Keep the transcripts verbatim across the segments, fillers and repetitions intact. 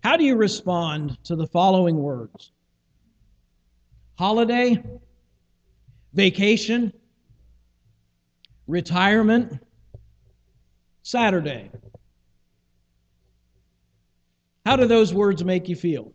How do you respond to the following words? Holiday, vacation, retirement, Saturday. How do those words make you feel?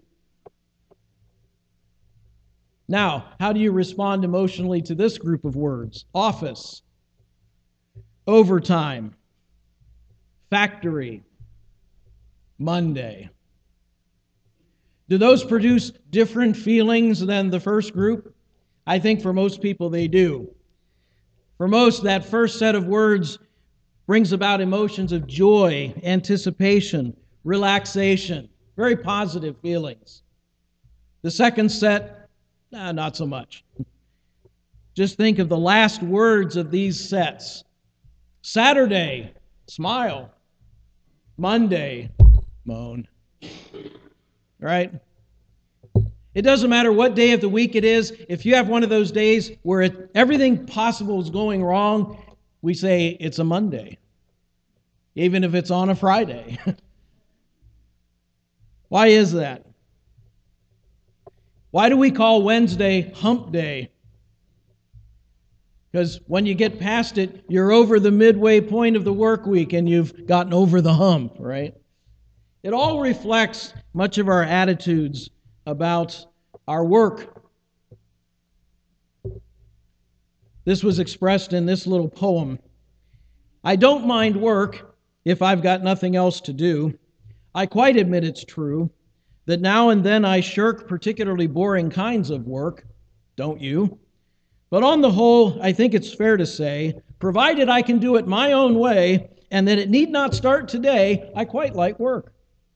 Now, how do you respond emotionally to this group of words? Office, overtime, factory, Monday. Do those produce different feelings than the first group? I think for most people they do. For most, that first set of words brings about emotions of joy, anticipation, relaxation, very positive feelings. The second set, nah, not so much. Just think of the last words of these sets. Saturday, smile. Monday, moan. Right? It doesn't matter what day of the week it is. If you have one of those days where it, everything possible is going wrong, we say it's a Monday, even if it's on a Friday. Why is that? Why do we call Wednesday hump day? Because when you get past it, you're over the midway point of the work week and you've gotten over the hump, right? It all reflects much of our attitudes about our work. This was expressed in this little poem. I don't mind work if I've got nothing else to do. I quite admit it's true that now and then I shirk particularly boring kinds of work, don't you? But on the whole, I think it's fair to say, provided I can do it my own way and that it need not start today, I quite like work.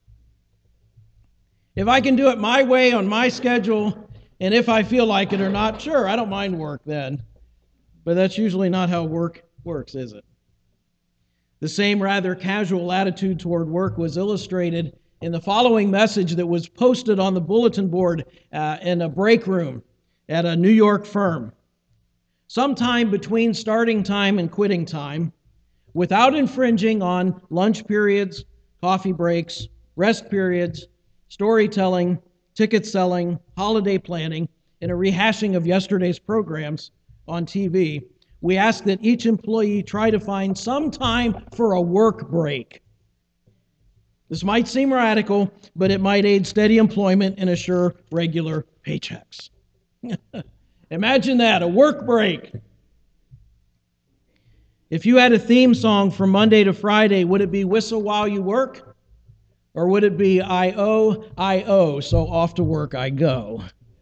If I can do it my way on my schedule, and if I feel like it or not, sure, I don't mind work then. But that's usually not how work works, is it? The same rather casual attitude toward work was illustrated in the following message that was posted on the bulletin board uh, in a break room at a New York firm. Sometime between starting time and quitting time, without infringing on lunch periods, coffee breaks, rest periods, storytelling, ticket selling, holiday planning, and a rehashing of yesterday's programs on T V, we ask that each employee try to find some time for a work break. This might seem radical, but it might aid steady employment and assure regular paychecks. Imagine that, a work break. If you had a theme song from Monday to Friday, would it be Whistle While You Work? Or would it be I O, I O, so off to work I go?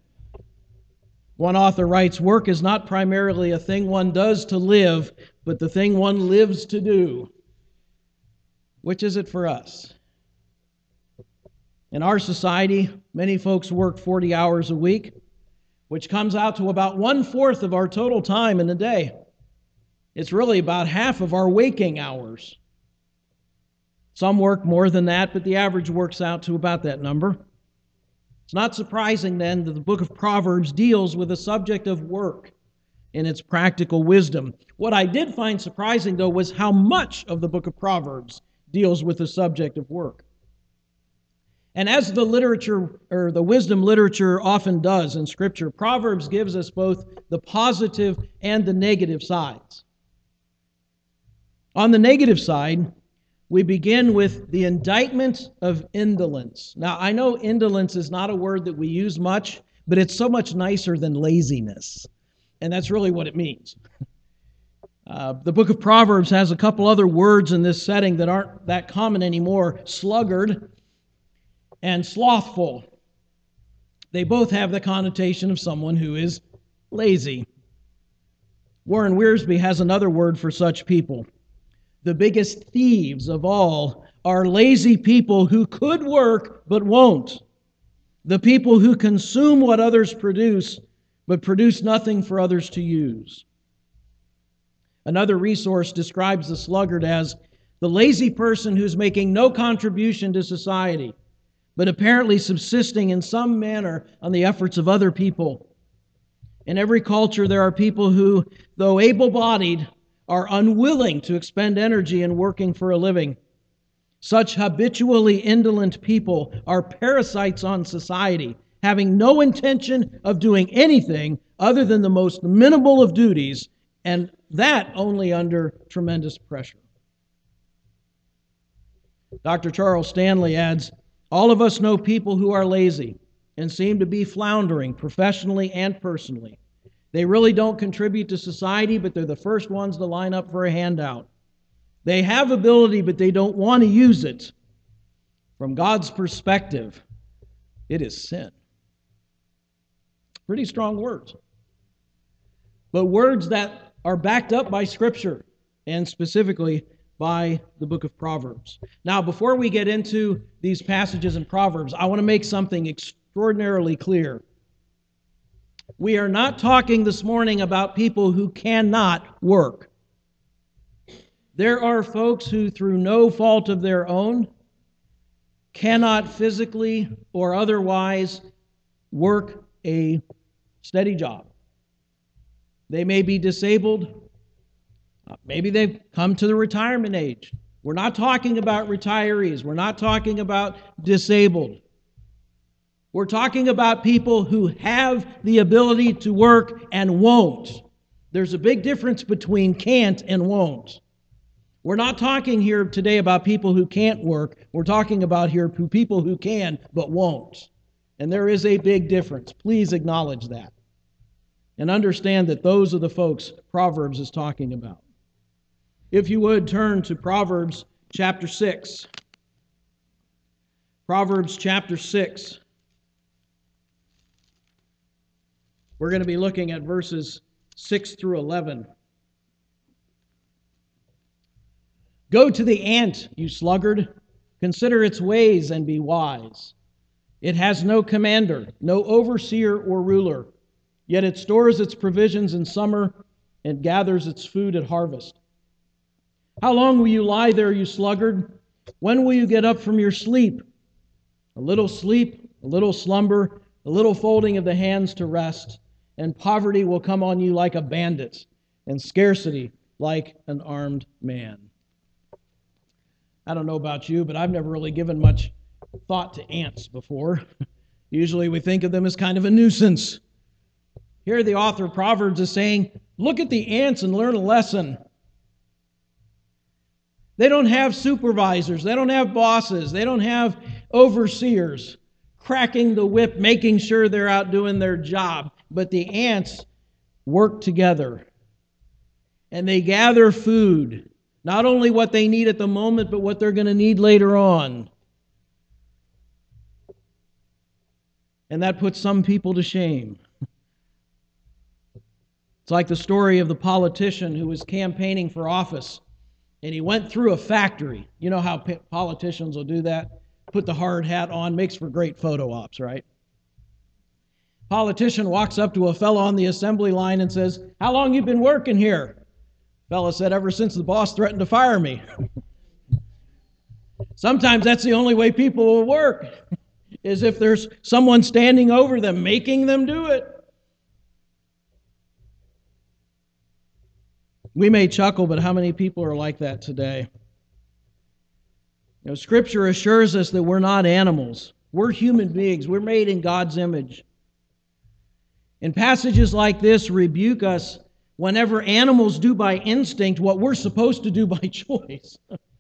One author writes, work is not primarily a thing one does to live, but the thing one lives to do. Which is it for us? In our society, many folks work forty hours a week, which comes out to about one-fourth of our total time in a day. It's really about half of our waking hours. Some work more than that, but the average works out to about that number. It's not surprising then that the book of Proverbs deals with the subject of work in its practical wisdom. What I did find surprising, though, was how much of the book of Proverbs deals with the subject of work. And as the literature, or the wisdom literature often does in Scripture, Proverbs gives us both the positive and the negative sides. On the negative side, we begin with the indictment of indolence. Now, I know indolence is not a word that we use much, but it's so much nicer than laziness. And that's really what it means. Uh, the book of Proverbs has a couple other words in this setting that aren't that common anymore. Sluggard and slothful. They both have the connotation of someone who is lazy. Warren Wiersbe has another word for such people. The biggest thieves of all are lazy people who could work but won't. The people who consume what others produce but produce nothing for others to use. Another resource describes the sluggard as the lazy person who's making no contribution to society, but apparently subsisting in some manner on the efforts of other people. In every culture, there are people who, though able-bodied, are unwilling to expend energy in working for a living. Such habitually indolent people are parasites on society, having no intention of doing anything other than the most minimal of duties, and that only under tremendous pressure. Doctor Charles Stanley adds, all of us know people who are lazy and seem to be floundering professionally and personally. They really don't contribute to society, but they're the first ones to line up for a handout. They have ability, but they don't want to use it. From God's perspective, it is sin. Pretty strong words. But words that are backed up by Scripture, and specifically by the book of Proverbs. Now, before we get into these passages in Proverbs, I want to make something extraordinarily clear. We are not talking this morning about people who cannot work. There are folks who, through no fault of their own, cannot physically or otherwise work a steady job. They may be disabled. Maybe they've come to the retirement age. We're not talking about retirees. We're not talking about disabled. We're talking about people who have the ability to work and won't. There's a big difference between can't and won't. We're not talking here today about people who can't work. We're talking about here people who can but won't. And there is a big difference. Please acknowledge that. And understand that those are the folks Proverbs is talking about. If you would, turn to Proverbs chapter six. Proverbs chapter six. We're going to be looking at verses six through eleven. Go to the ant, you sluggard. Consider its ways and be wise. It has no commander, no overseer or ruler, yet it stores its provisions in summer and gathers its food at harvest. How long will you lie there, you sluggard? When will you get up from your sleep? A little sleep, a little slumber, a little folding of the hands to rest, and poverty will come on you like a bandit, and scarcity like an armed man. I don't know about you, but I've never really given much thought to ants before. Usually we think of them as kind of a nuisance. Here the author of Proverbs is saying, look at the ants and learn a lesson. They don't have supervisors. They don't have bosses. They don't have overseers cracking the whip, making sure they're out doing their job. But the ants work together. And they gather food. Not only what they need at the moment, but what they're going to need later on. And that puts some people to shame. It's like the story of the politician who was campaigning for office. And he went through a factory. You know how politicians will do that? Put the hard hat on, makes for great photo ops, right? Politician walks up to a fellow on the assembly line and says, how long you been working here? Fellow said, ever since the boss threatened to fire me. Sometimes that's the only way people will work, is if there's someone standing over them, making them do it. We may chuckle, but how many people are like that today? You know, Scripture assures us that we're not animals. We're human beings. We're made in God's image. And passages like this rebuke us whenever animals do by instinct what we're supposed to do by choice.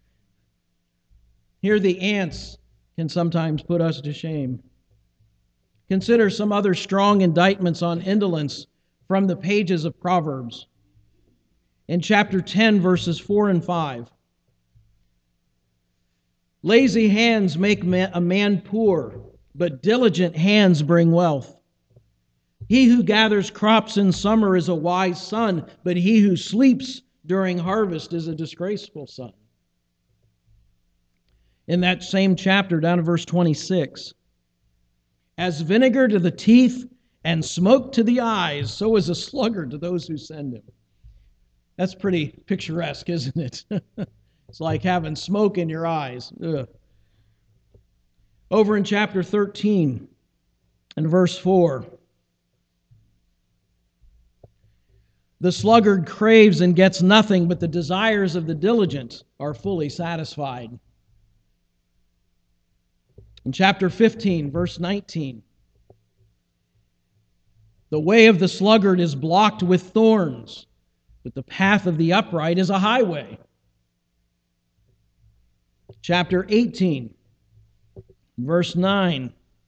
Here the ants can sometimes put us to shame. Consider some other strong indictments on indolence from the pages of Proverbs. In chapter ten, verses four and five. Lazy hands make a man poor, but diligent hands bring wealth. He who gathers crops in summer is a wise son, but he who sleeps during harvest is a disgraceful son. In that same chapter, down to verse twenty-six. As vinegar to the teeth and smoke to the eyes, so is a sluggard to those who send him. That's pretty picturesque, isn't it? It's like having smoke in your eyes. Ugh. Over in chapter thirteen and verse four. The sluggard craves and gets nothing, but the desires of the diligent are fully satisfied. In chapter fifteen, verse nineteen, the way of the sluggard is blocked with thorns, but the path of the upright is a highway. Chapter eighteen, verse nine,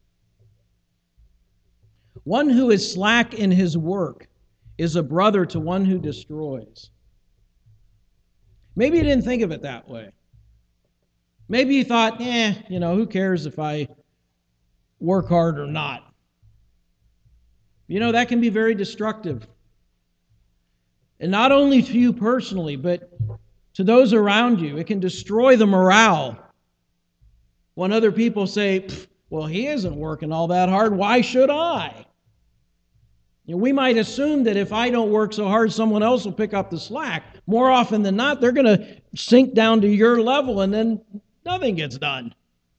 one who is slack in his work is a brother to one who destroys. Maybe you didn't think of it that way. Maybe you thought, eh, you know, who cares if I work hard or not? You know, that can be very destructive. And not only to you personally, but to those around you. It can destroy the morale when other people say, well, he isn't working all that hard. Why should I? You know, we might assume that if I don't work so hard, someone else will pick up the slack. More often than not, they're going to sink down to your level and then nothing gets done.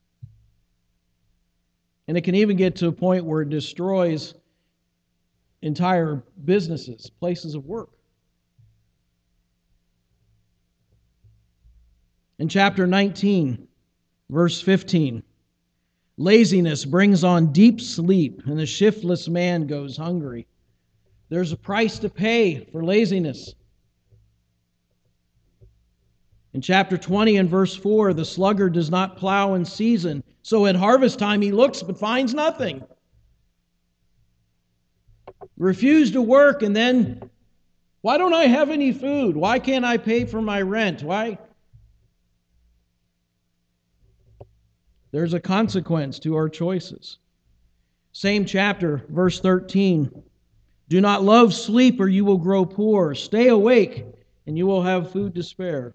And it can even get to a point where it destroys entire businesses, places of work. In chapter nineteen, verse fifteen, laziness brings on deep sleep, and the shiftless man goes hungry. There's a price to pay for laziness. In chapter twenty and verse four, the sluggard does not plow in season, so at harvest time he looks but finds nothing. Refuse to work, and then, why don't I have any food? Why can't I pay for my rent? Why? There's a consequence to our choices. Same chapter, verse thirteen. Do not love sleep, or you will grow poor. Stay awake, and you will have food to spare.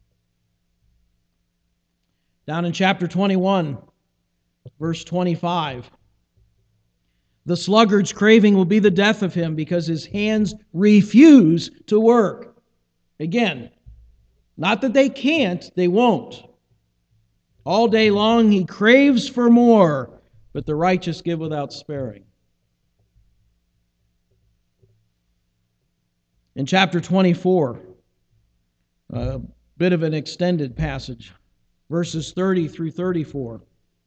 Down in chapter twenty-one, verse twenty-five. The sluggard's craving will be the death of him, because his hands refuse to work. Again, not that they can't, they won't. All day long he craves for more, but the righteous give without sparing. In chapter twenty-four, a bit of an extended passage, verses thirty through thirty-four.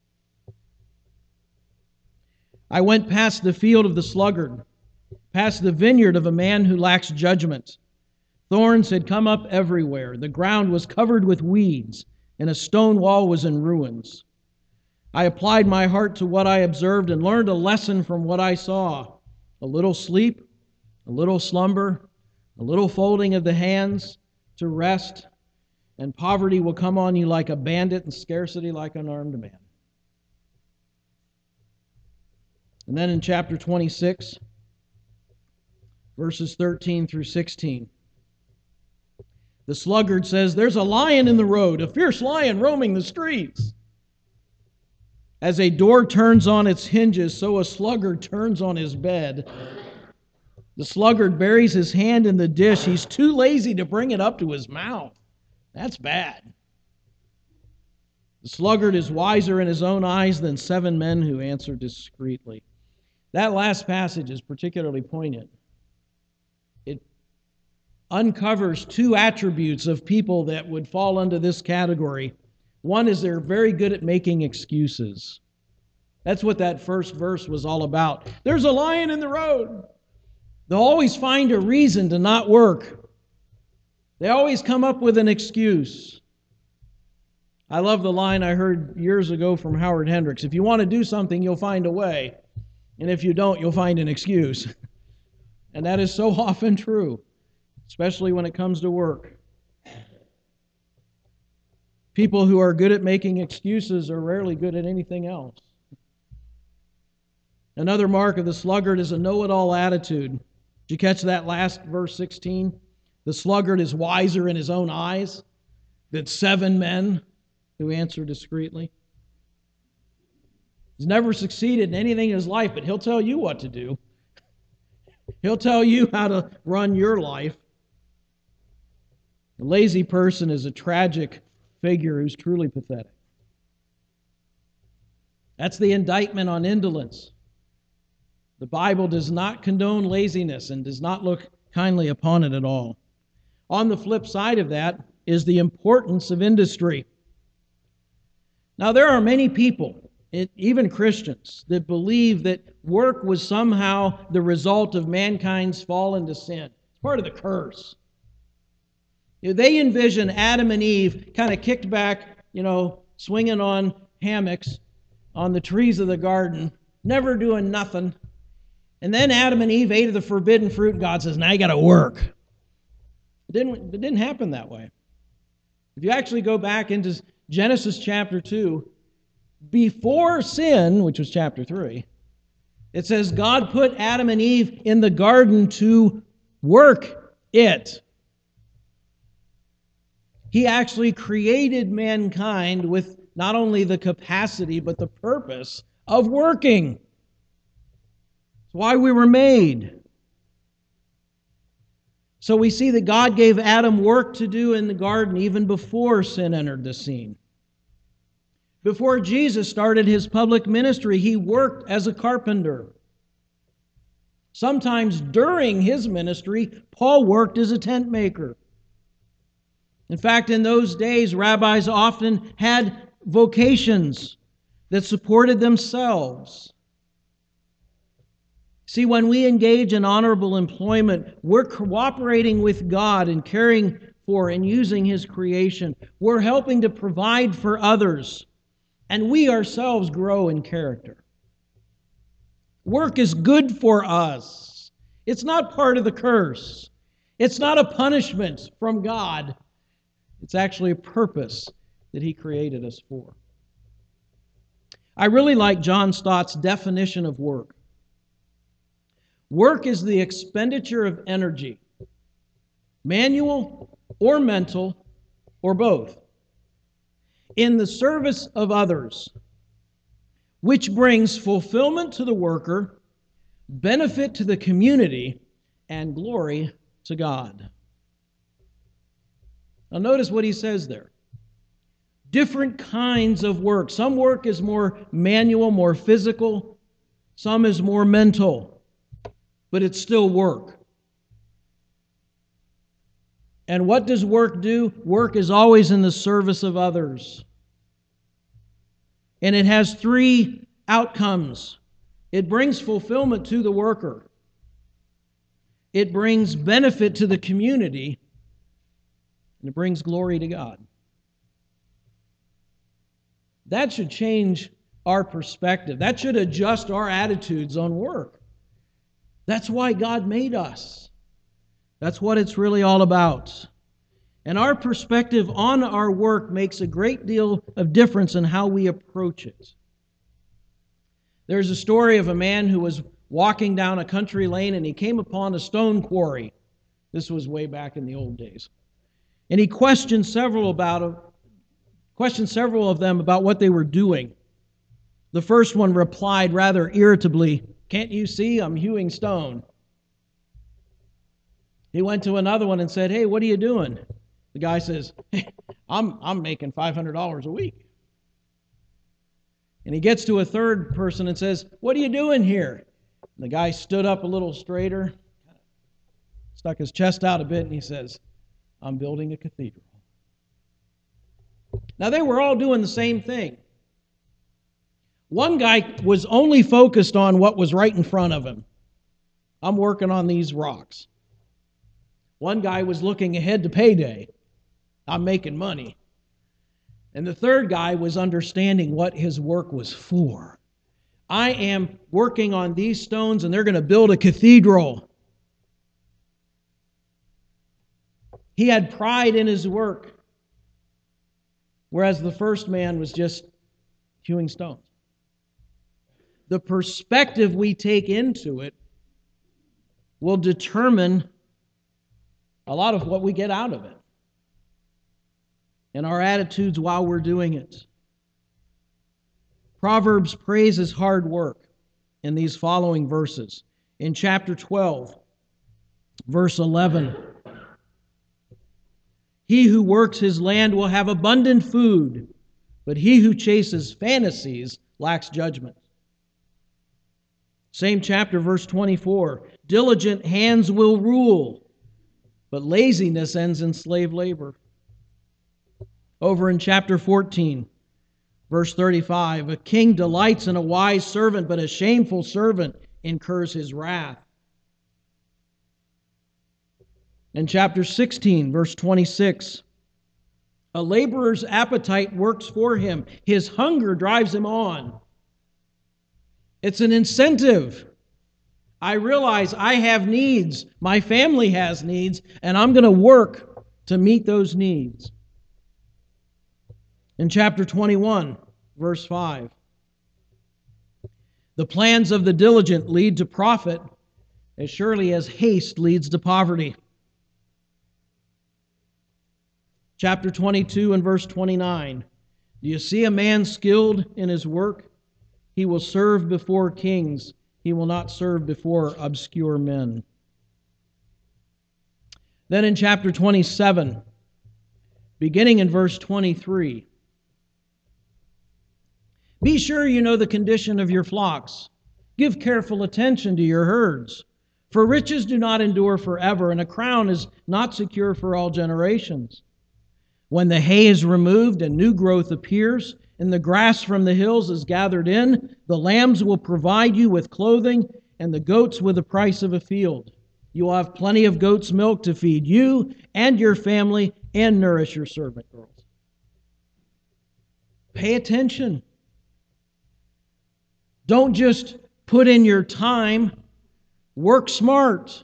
I went past the field of the sluggard, past the vineyard of a man who lacks judgment. Thorns had come up everywhere. The ground was covered with weeds, and a stone wall was in ruins. I applied my heart to what I observed and learned a lesson from what I saw. A little sleep, a little slumber, a little folding of the hands to rest, and poverty will come on you like a bandit and scarcity like an armed man. And then in chapter twenty-six, verses thirteen through sixteen, the sluggard says, there's a lion in the road, a fierce lion roaming the streets. As a door turns on its hinges, so a sluggard turns on his bed. The sluggard buries his hand in the dish. He's too lazy to bring it up to his mouth. That's bad. The sluggard is wiser in his own eyes than seven men who answer discreetly. That last passage is particularly poignant. It uncovers two attributes of people that would fall under this category. One is they're very good at making excuses. That's what that first verse was all about. There's a lion in the road. They'll always find a reason to not work. They always come up with an excuse. I love the line I heard years ago from Howard Hendricks. If you want to do something, you'll find a way. And if you don't, you'll find an excuse. And that is so often true, especially when it comes to work. People who are good at making excuses are rarely good at anything else. Another mark of the sluggard is a know-it-all attitude. Did you catch that last verse sixteen? The sluggard is wiser in his own eyes than seven men who answer discreetly. He's never succeeded in anything in his life, but he'll tell you what to do. He'll tell you how to run your life. A lazy person is a tragic figure who's truly pathetic. That's the indictment on indolence. The Bible does not condone laziness and does not look kindly upon it at all. On the flip side of that is the importance of industry. Now, there are many people It, even Christians that believe that work was somehow the result of mankind's fall into sin. It's part of the curse. You know, they envision Adam and Eve kind of kicked back, you know, swinging on hammocks on the trees of the garden, never doing nothing. And then Adam and Eve ate of the forbidden fruit. God says, now you got to work. It didn't, it didn't happen that way. If you actually go back into Genesis chapter two, before sin, which was chapter three, it says God put Adam and Eve in the garden to work it. He actually created mankind with not only the capacity, but the purpose of working. It's why we were made. So we see that God gave Adam work to do in the garden even before sin entered the scene. Before Jesus started his public ministry, he worked as a carpenter. Sometimes during his ministry, Paul worked as a tent maker. In fact, in those days, rabbis often had vocations that supported themselves. See, when we engage in honorable employment, we're cooperating with God in caring for and using His creation. We're helping to provide for others, and we ourselves grow in character. Work is good for us. It's not part of the curse. It's not a punishment from God. It's actually a purpose that He created us for. I really like John Stott's definition of work. Work is the expenditure of energy, manual or mental, or both, in the service of others, which brings fulfillment to the worker, benefit to the community, and glory to God. Now notice what he says there. Different kinds of work. Some work is more manual, more physical. Some is more mental. But it's still work. And what does work do? Work is always in the service of others. And it has three outcomes. It brings fulfillment to the worker. It brings benefit to the community. And it brings glory to God. That should change our perspective. That should adjust our attitudes on work. That's why God made us. That's what it's really all about. And our perspective on our work makes a great deal of difference in how we approach it. There's a story of a man who was walking down a country lane and he came upon a stone quarry. This was way back in the old days. And he questioned several about questioned several of them about what they were doing. The first one replied rather irritably, "Can't you see I'm hewing stone?" He went to another one and said, "Hey, what are you doing?" The guy says, hey, I'm, I'm making five hundred dollars a week. And he gets to a third person and says, "What are you doing here?" And the guy stood up a little straighter, stuck his chest out a bit, and he says, "I'm building a cathedral." Now, they were all doing the same thing. One guy was only focused on what was right in front of him. I'm working on these rocks. One guy was looking ahead to payday. I'm making money. And the third guy was understanding what his work was for. I am working on these stones and they're going to build a cathedral. He had pride in his work, whereas the first man was just hewing stones. The perspective we take into it will determine a lot of what we get out of it and our attitudes while we're doing it. Proverbs praises hard work in these following verses. In chapter twelve, verse eleven, "He who works his land will have abundant food, but he who chases fantasies lacks judgment." Same chapter, verse twenty-four, "Diligent hands will rule, but laziness ends in slave labor." Over in chapter fourteen, Verse thirty-five, a king delights in a wise servant, but a shameful servant incurs his wrath. In chapter sixteen, verse twenty-six, a laborer's appetite works for him. His hunger drives him on. It's an incentive. I realize I have needs, my family has needs, and I'm going to work to meet those needs. In chapter twenty-one, verse five, the plans of the diligent lead to profit as surely as haste leads to poverty. Chapter twenty-two and verse twenty-nine, do you see a man skilled in his work? He will serve before kings. He will not serve before obscure men. Then in chapter twenty-seven, beginning in verse twenty-three, be sure you know the condition of your flocks. Give careful attention to your herds. For riches do not endure forever, and a crown is not secure for all generations. When the hay is removed and new growth appears, and the grass from the hills is gathered in, the lambs will provide you with clothing, and the goats with the price of a field. You will have plenty of goat's milk to feed you and your family and nourish your servant girls. Pay attention. Don't just put in your time. Work smart.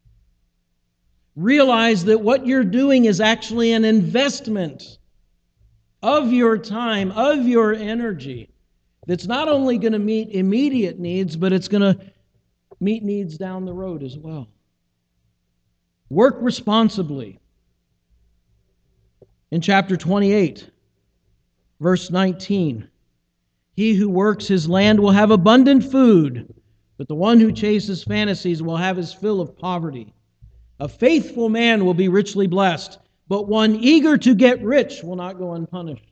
Realize that what you're doing is actually an investment of your time, of your energy, that's not only going to meet immediate needs, but it's going to meet needs down the road as well. Work responsibly. In chapter twenty-eight, verse nineteen, he who works his land will have abundant food, but the one who chases fantasies will have his fill of poverty. A faithful man will be richly blessed, but one eager to get rich will not go unpunished.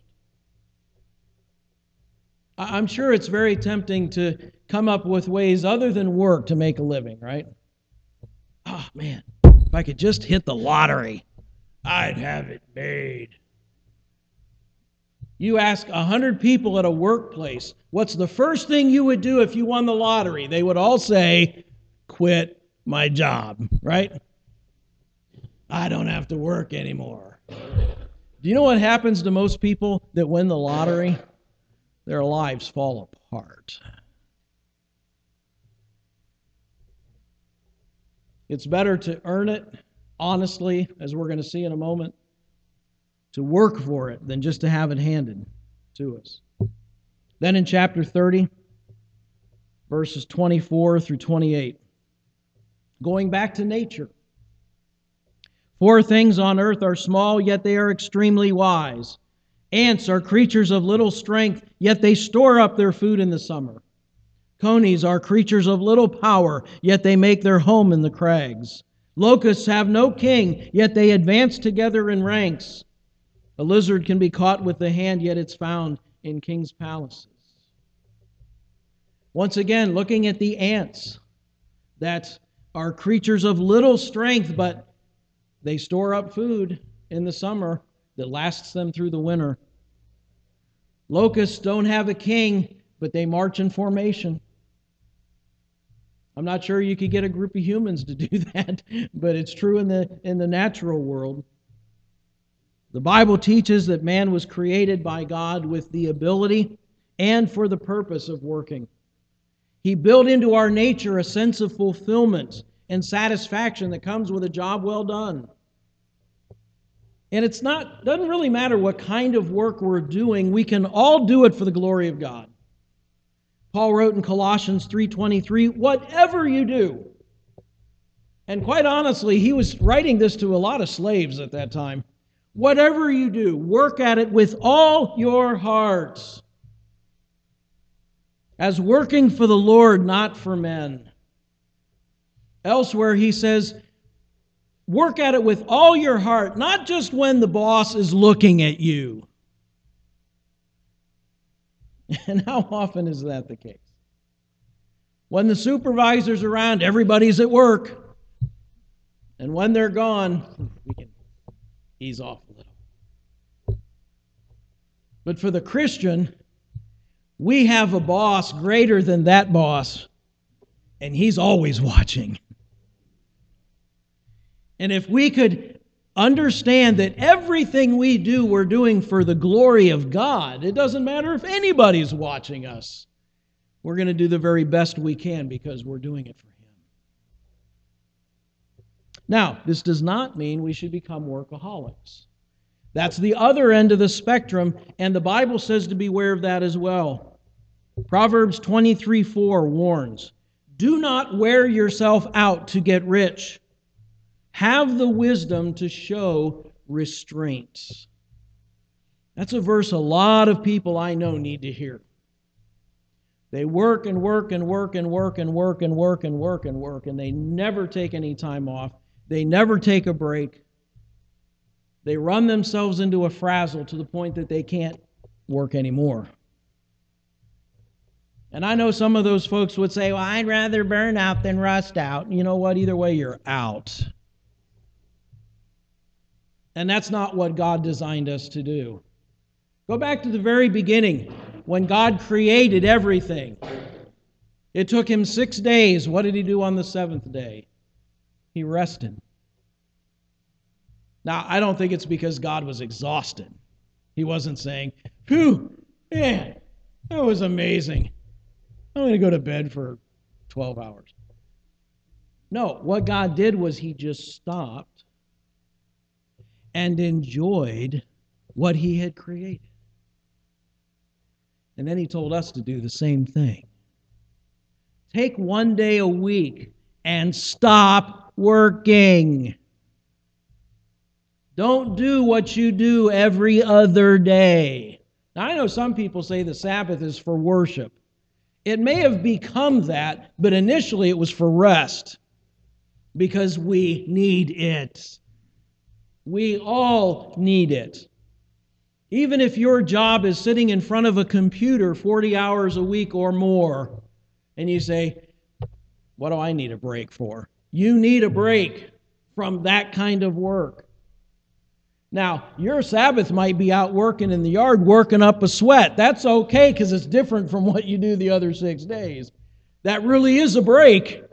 I'm sure it's very tempting to come up with ways other than work to make a living, right? Oh, man, if I could just hit the lottery, I'd have it made. You ask a hundred people at a workplace, what's the first thing you would do if you won the lottery? They would all say, quit my job, right? I don't have to work anymore. Do you know what happens to most people that win the lottery? Their lives fall apart. It's better to earn it honestly, as we're going to see in a moment, to work for it than just to have it handed to us. Then in chapter thirty, verses twenty-four through twenty-eight, going back to nature. Four things on earth are small, yet they are extremely wise. Ants are creatures of little strength, yet they store up their food in the summer. Conies are creatures of little power, yet they make their home in the crags. Locusts have no king, yet they advance together in ranks. A lizard can be caught with the hand, yet it's found in kings' palaces. Once again, looking at the ants that are creatures of little strength, but they store up food in the summer that lasts them through the winter. Locusts don't have a king, but they march in formation. I'm not sure you could get a group of humans to do that, but it's true in the, in the natural world. The Bible teaches that man was created by God with the ability and for the purpose of working. He built into our nature a sense of fulfillment and satisfaction that comes with a job well done. And it's not, doesn't really matter what kind of work we're doing, we can all do it for the glory of God. Paul wrote in Colossians three twenty-three, whatever you do. And quite honestly, he was writing this to a lot of slaves at that time. Whatever you do, work at it with all your hearts, as working for the Lord, not for men. Elsewhere he says, work at it with all your heart, not just when the boss is looking at you. And how often is that the case? When the supervisor's around, everybody's at work. And when they're gone, we can ease off a little. But for the Christian, We have a boss greater than that boss, and he's always watching. And if we could understand that everything we do, we're doing for the glory of God, it doesn't matter if anybody's watching us. We're going to do the very best we can because we're doing it for Him. Now, this does not mean we should become workaholics. That's the other end of the spectrum, and the Bible says to beware of that as well. Proverbs twenty-three four warns, "Do not wear yourself out to get rich. Have the wisdom to show restraint." That's a verse a lot of people I know need to hear. They work and work and work and work and work and work and work and work, and they never take any time off. They never take a break. They run themselves into a frazzle to the point that they can't work anymore. And I know some of those folks would say, well, I'd rather burn out than rust out. You know what? Either way, you're out. And that's not what God designed us to do. Go back to the very beginning, when God created everything. It took Him six days. What did He do on the seventh day? He rested. Now, I don't think it's because God was exhausted. He wasn't saying, phew, man, that was amazing. I'm going to go to bed for twelve hours. No, what God did was He just stopped and enjoyed what He had created. And then He told us to do the same thing. Take one day a week and stop working. Don't do what you do every other day. Now, I know some people say the Sabbath is for worship. It may have become that, but initially it was for rest because we need it. We all need it. Even if your job is sitting in front of a computer forty hours a week or more, and you say, what do I need a break for? You need a break from that kind of work. Now, your Sabbath might be out working in the yard, working up a sweat. That's okay because it's different from what you do the other six days. That really is a break.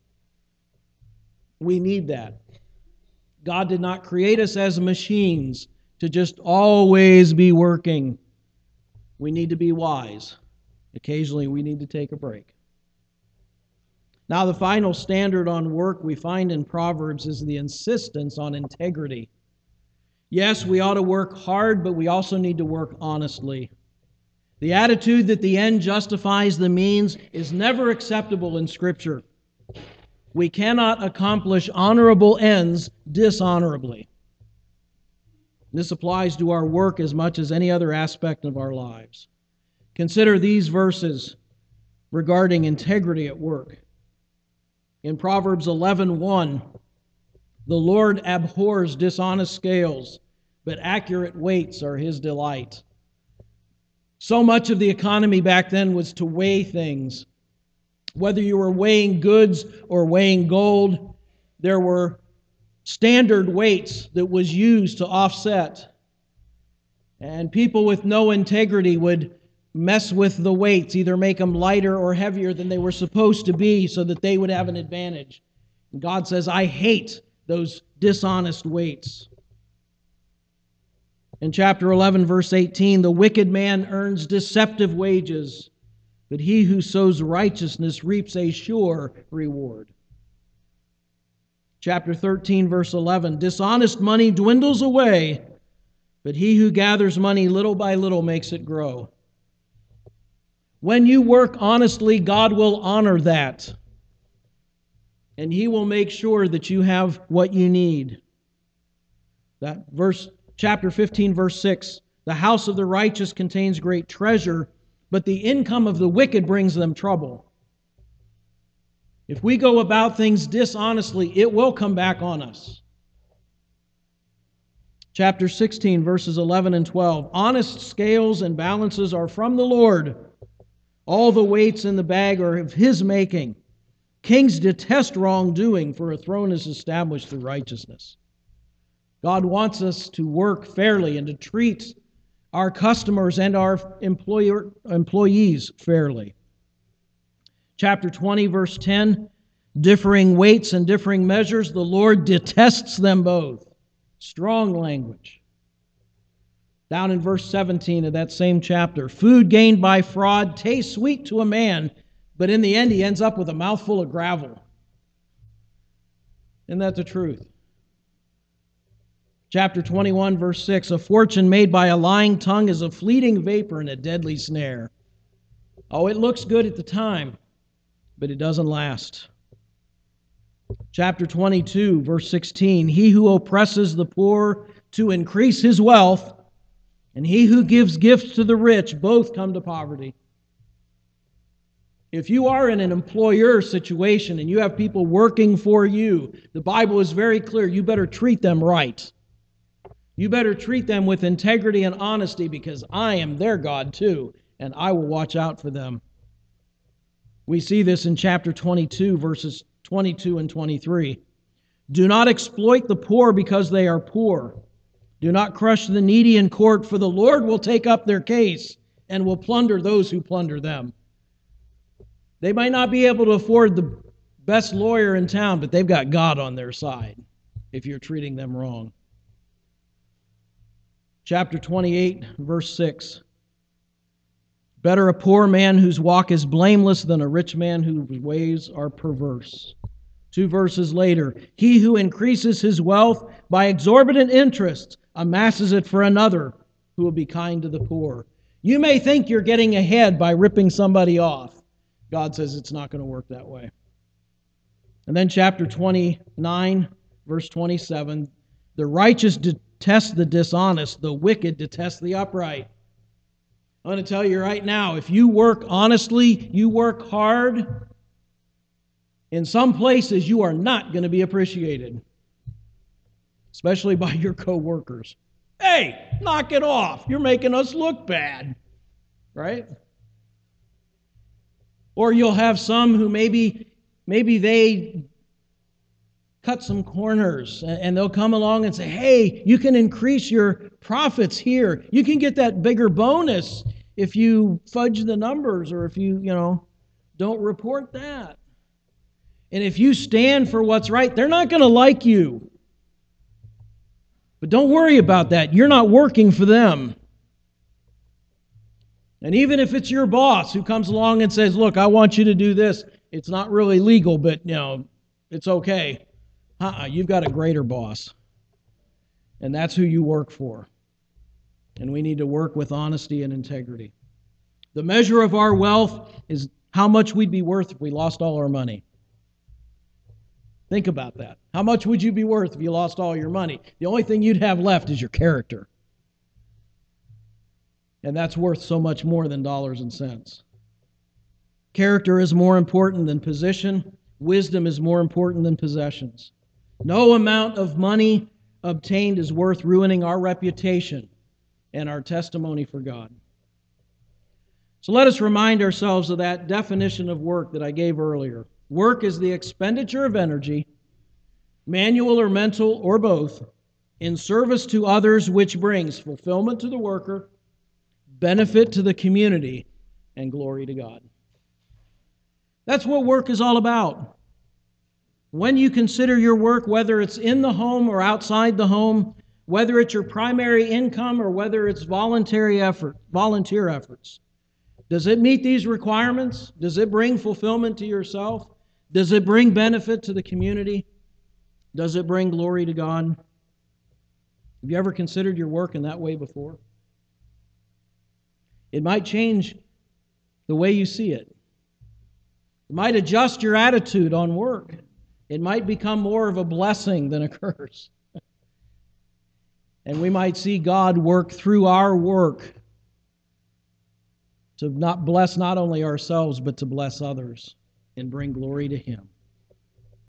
We need that. God did not create us as machines to just always be working. We need to be wise. Occasionally, we need to take a break. Now, the final standard on work we find in Proverbs is the insistence on integrity. Yes, we ought to work hard, but we also need to work honestly. The attitude that the end justifies the means is never acceptable in Scripture. We cannot accomplish honorable ends dishonorably. This applies to our work as much as any other aspect of our lives. Consider these verses regarding integrity at work. In Proverbs eleven one, the Lord abhors dishonest scales, but accurate weights are His delight. So much of the economy back then was to weigh things. Whether you were weighing goods or weighing gold, there were standard weights that was used to offset. And people with no integrity would mess with the weights, either make them lighter or heavier than they were supposed to be so that they would have an advantage. And God says, I hate those dishonest weights. In chapter eleven, verse eighteen, the wicked man earns deceptive wages, but he who sows righteousness reaps a sure reward. Chapter thirteen, verse eleven, dishonest money dwindles away, but he who gathers money little by little makes it grow. When you work honestly, God will honor that. And He will make sure that you have what you need. That verse, chapter fifteen, verse six, the house of the righteous contains great treasure, but the income of the wicked brings them trouble. If we go about things dishonestly, it will come back on us. Chapter sixteen, verses eleven and twelve, honest scales and balances are from the Lord. All the weights in the bag are of His making. Kings detest wrongdoing, for a throne is established through righteousness. God wants us to work fairly and to treat our customers and our employer, employees fairly. Chapter twenty, verse ten, differing weights and differing measures, the Lord detests them both. Strong language. Down in verse seventeen of that same chapter, food gained by fraud tastes sweet to a man, but in the end he ends up with a mouthful of gravel. Isn't that the truth? Chapter twenty-one, verse six, a fortune made by a lying tongue is a fleeting vapor and a deadly snare. Oh, it looks good at the time, but it doesn't last. Chapter twenty-two, verse sixteen, he who oppresses the poor to increase his wealth, and he who gives gifts to the rich, both come to poverty. If you are in an employer situation and you have people working for you, the Bible is very clear, you better treat them right. You better treat them with integrity and honesty, because I am their God too, and I will watch out for them. We see this in chapter twenty-two, verses twenty-two and twenty-three. Do not exploit the poor because they are poor. Do not crush the needy in court, for the Lord will take up their case and will plunder those who plunder them. They might not be able to afford the best lawyer in town, but they've got God on their side if you're treating them wrong. Chapter twenty-eight, verse six. Better a poor man whose walk is blameless than a rich man whose ways are perverse. Two verses later, he who increases his wealth by exorbitant interest amasses it for another who will be kind to the poor. You may think you're getting ahead by ripping somebody off. God says it's not going to work that way. And then chapter twenty-nine, verse twenty-seven, the righteous detest the dishonest, the wicked detest the upright. I'm going to tell you right now, if you work honestly, you work hard, in some places you are not going to be appreciated, especially by your co-workers. Hey, knock it off. You're making us look bad, right? Or you'll have some who maybe, maybe they cut some corners, and they'll come along and say, hey, you can increase your profits here. You can get that bigger bonus if you fudge the numbers, or if you, you know, don't report that. And if you stand for what's right, they're not going to like you. But don't worry about that. You're not working for them. And even if it's your boss who comes along and says, look, I want you to do this, it's not really legal, but, you know, it's okay. Uh-uh, you've got a greater boss. And that's who you work for. And we need to work with honesty and integrity. The measure of our wealth is how much we'd be worth if we lost all our money. Think about that. How much would you be worth if you lost all your money? The only thing you'd have left is your character. And that's worth so much more than dollars and cents. Character is more important than position. Wisdom is more important than possessions. No amount of money obtained is worth ruining our reputation and our testimony for God. So let us remind ourselves of that definition of work that I gave earlier. Work is the expenditure of energy, manual or mental or both, in service to others, which brings fulfillment to the worker, benefit to the community, and glory to God. That's what work is all about. When you consider your work, whether it's in the home or outside the home, whether it's your primary income or whether it's voluntary effort, volunteer efforts, does it meet these requirements? Does it bring fulfillment to yourself? Does it bring benefit to the community? Does it bring glory to God? Have you ever considered your work in that way before? It might change the way you see it. It might adjust your attitude on work. It might become more of a blessing than a curse. And we might see God work through our work to not bless not only ourselves, but to bless others and bring glory to Him.